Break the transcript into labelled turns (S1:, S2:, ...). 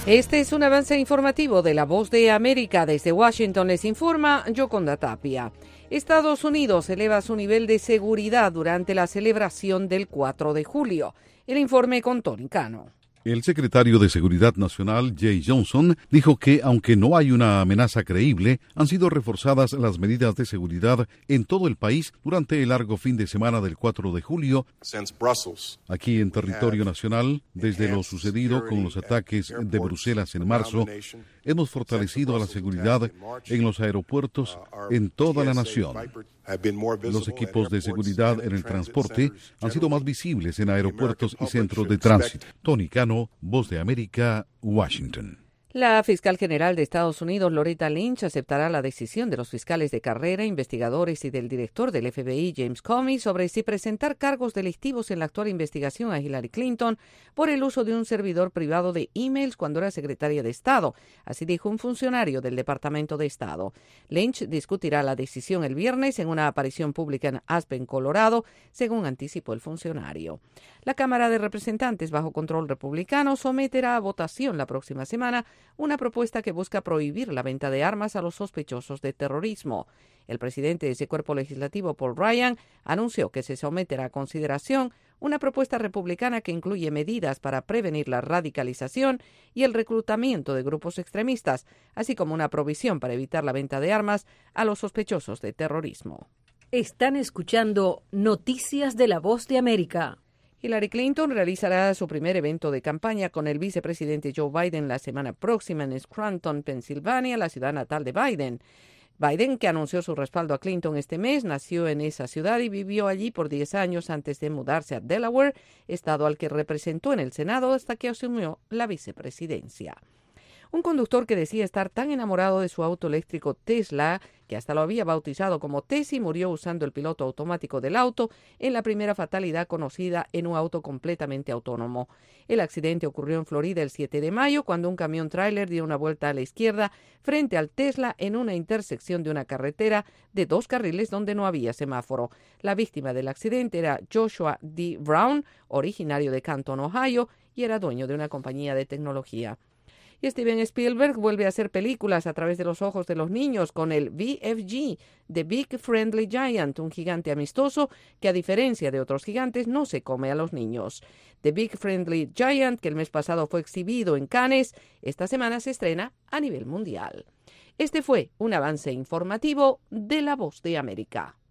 S1: Este es un avance informativo de La Voz de América. Desde Washington les informa Yoconda Tapia. Estados Unidos eleva su nivel de seguridad durante la celebración del 4 de julio. El informe con Tony Cano.
S2: El secretario de Seguridad Nacional, Jay Johnson, dijo que, aunque no hay una amenaza creíble, han sido reforzadas las medidas de seguridad en todo el país durante el largo fin de semana del 4 de julio. Aquí en territorio nacional, desde lo sucedido con los ataques de Bruselas en marzo, hemos fortalecido la seguridad en los aeropuertos en toda la nación. Los equipos de seguridad en el transporte han sido más visibles en aeropuertos y centros de tránsito. Tony Cano, Voz de América, Washington.
S1: La fiscal general de Estados Unidos, Loretta Lynch, aceptará la decisión de los fiscales de carrera, investigadores y del director del FBI, James Comey, sobre si presentar cargos delictivos en la actual investigación a Hillary Clinton por el uso de un servidor privado de emails cuando era secretaria de Estado. Así dijo un funcionario del Departamento de Estado. Lynch discutirá la decisión el viernes en una aparición pública en Aspen, Colorado, según anticipó el funcionario. La Cámara de Representantes, bajo control republicano, someterá a votación la próxima semana una propuesta que busca prohibir la venta de armas a los sospechosos de terrorismo. El presidente de ese cuerpo legislativo, Paul Ryan, anunció que se someterá a consideración una propuesta republicana que incluye medidas para prevenir la radicalización y el reclutamiento de grupos extremistas, así como una provisión para evitar la venta de armas a los sospechosos de terrorismo.
S3: Están escuchando Noticias de la Voz de América.
S1: Hillary Clinton realizará su primer evento de campaña con el vicepresidente Joe Biden la semana próxima en Scranton, Pensilvania, la ciudad natal de Biden. Biden, que anunció su respaldo a Clinton este mes, nació en esa ciudad y vivió allí por 10 años antes de mudarse a Delaware, estado al que representó en el Senado hasta que asumió la vicepresidencia. Un conductor que decía estar tan enamorado de su auto eléctrico Tesla, que hasta lo había bautizado como Tessie, murió usando el piloto automático del auto en la primera fatalidad conocida en un auto completamente autónomo. El accidente ocurrió en Florida el 7 de mayo, cuando un camión tráiler dio una vuelta a la izquierda frente al Tesla en una intersección de una carretera de 2 carriles donde no había semáforo. La víctima del accidente era Joshua D. Brown, originario de Canton, Ohio, y era dueño de una compañía de tecnología. Y Steven Spielberg vuelve a hacer películas a través de los ojos de los niños con el BFG, The Big Friendly Giant, un gigante amistoso que, a diferencia de otros gigantes, no se come a los niños. The Big Friendly Giant, que el mes pasado fue exhibido en Cannes, esta semana se estrena a nivel mundial. Este fue un avance informativo de La Voz de América.